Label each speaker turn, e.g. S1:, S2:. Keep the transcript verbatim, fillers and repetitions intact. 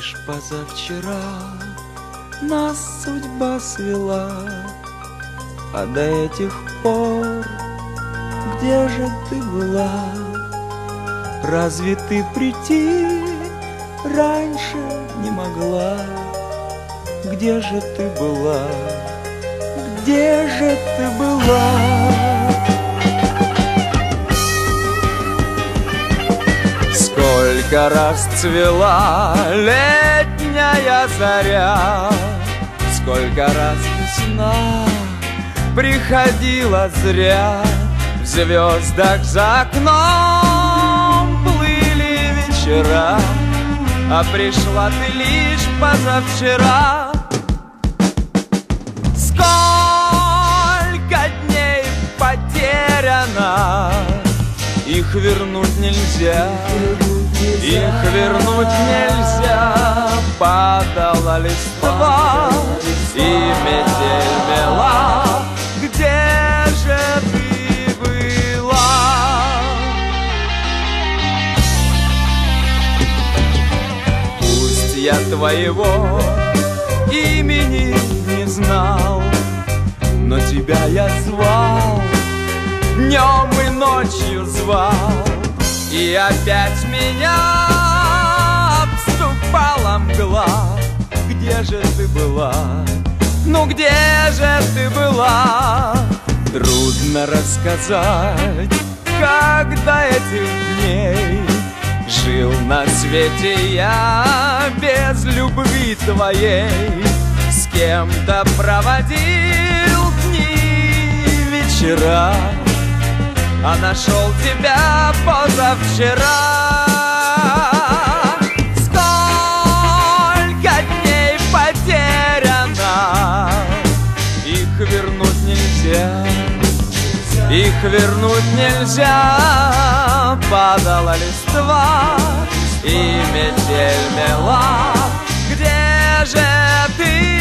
S1: лишь позавчера нас судьба свела, а до этих пор где же ты была? Разве ты прийти раньше не могла? Где же ты была? Где же ты была? Сколько раз цвела летняя заря, сколько раз весна приходила зря. В звездах за окном плыли вечера, а пришла ты лишь позавчера. Сколько дней потеряно, их вернуть нельзя, их вернуть нельзя. Падала листва и метель мела. Где же ты была? Пусть я твоего имени не знал, но тебя я звал, днем и ночью звал. И опять меня обступала мгла. Где же ты была? Ну где же ты была? Трудно рассказать, как до этих дней жил на свете я без любви твоей. С кем-то проводил дни, вечера, а нашел тебя позавчера. Сколько дней потеряно, их вернуть нельзя, их вернуть нельзя. Падала листва и метель мела. Где же ты?